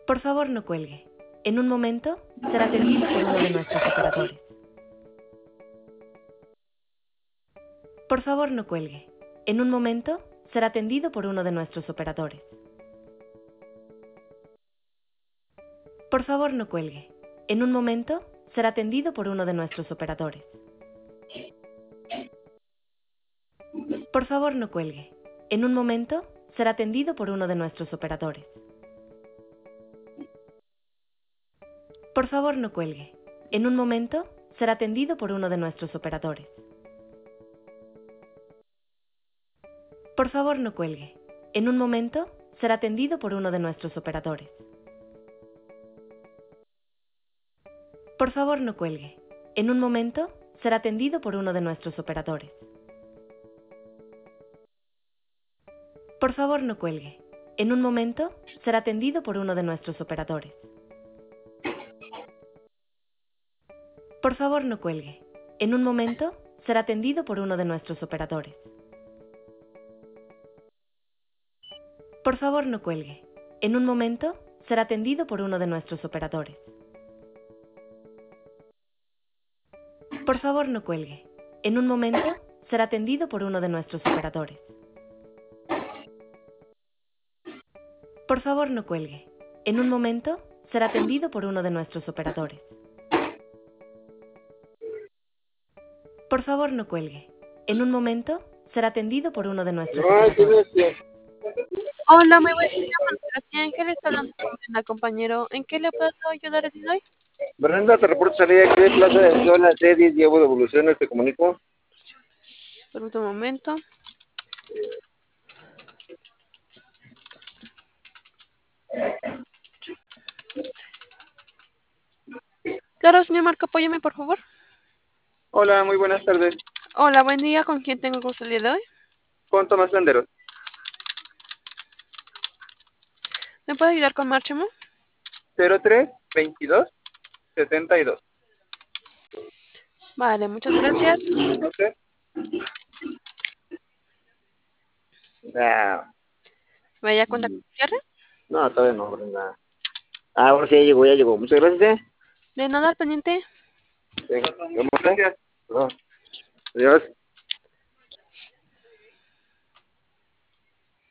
Por favor, no cuelgue. En un momento será atendido por uno de nuestros operadores. Por favor, no cuelgue. En un momento será atendido por uno de nuestros operadores. Por favor, no cuelgue. En un momento será atendido por uno de nuestros operadores. Por favor, no cuelgue. En un momento será atendido por uno de nuestros operadores. Por favor, no cuelgue. En un momento será atendido por uno de nuestros operadores. Por favor, no cuelgue. En un momento será atendido por uno de nuestros operadores. Por favor, no cuelgue. En un momento será atendido por uno de nuestros operadores. Por favor, no cuelgue. En un momento será atendido por uno de nuestros operadores. Por favor, no cuelgue. En un momento será atendido por uno de nuestros operadores. Por favor, no cuelgue. En un momento será atendido por uno de nuestros operadores. Por favor, no cuelgue. En un momento será atendido por uno de nuestros operadores. Por favor, no cuelgue. En un momento será atendido por uno de nuestros operadores. Por favor, no cuelgue. En un momento será atendido por uno de nuestros operadores. Hola, muy buen día, Sebastián. ¿Qué le está hablando con Brenda, compañero? ¿En qué le puedo ayudar el día de hoy? Brenda, te reporto salida aquí de Plaza de Zona C10, llevo devoluciones, te comunico. Permítame un momento. Claro, señor Marco, apóyame, por favor. Hola, muy buenas tardes. Hola, buen día. ¿Con quién tengo el gusto el día de hoy? Con Tomás Landeros. ¿Me puede ayudar con Márchamo? 03 22 72. Vale, muchas gracias. ¿Ok? Ah, ¿Vaya cuenta con cierre? no, todavía no, Brenda. Ah, ahora sí, ya llegó. Muchas gracias, De nada al pendiente. Venga, gracias. No. Adiós.